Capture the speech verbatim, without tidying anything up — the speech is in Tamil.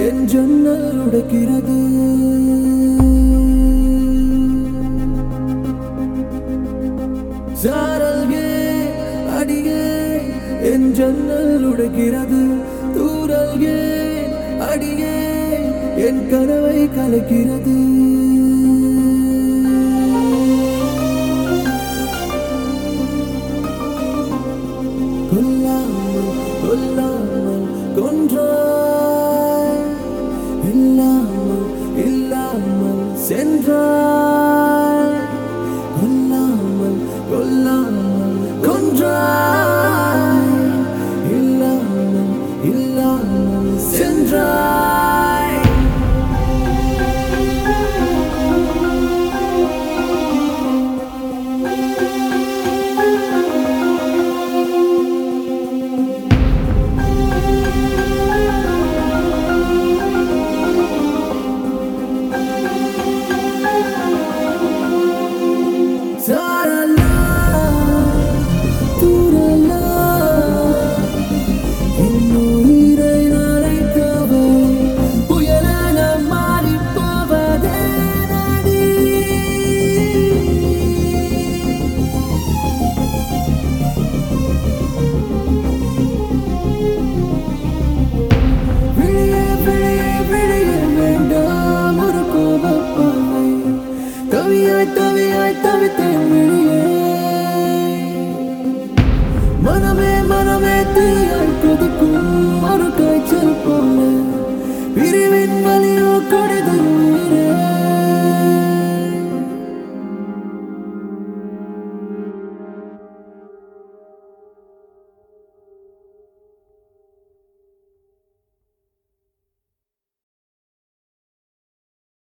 என் ஜன்னல் உடைக்கிறது. சாரல்கே அடியே என் ஜன்னல் உடைக்கிறது. தூரல்கே அடியே என் கனவை கலைக்கிறது. கொல்லாமல் கொல்லாமல் கொன்றாய், இல்லாமல் இல்லாமல் சென்றாய். கொல்லாமல் கொல்லாமல் கொன்றாய், இல்லாமல் இல்லாமல் சென்றாய். மனமே மனமே தீயாய் கொதிக்கும் ஒரு காய்ச்சல் போல பிரிவின் வலியோ கடிதம்.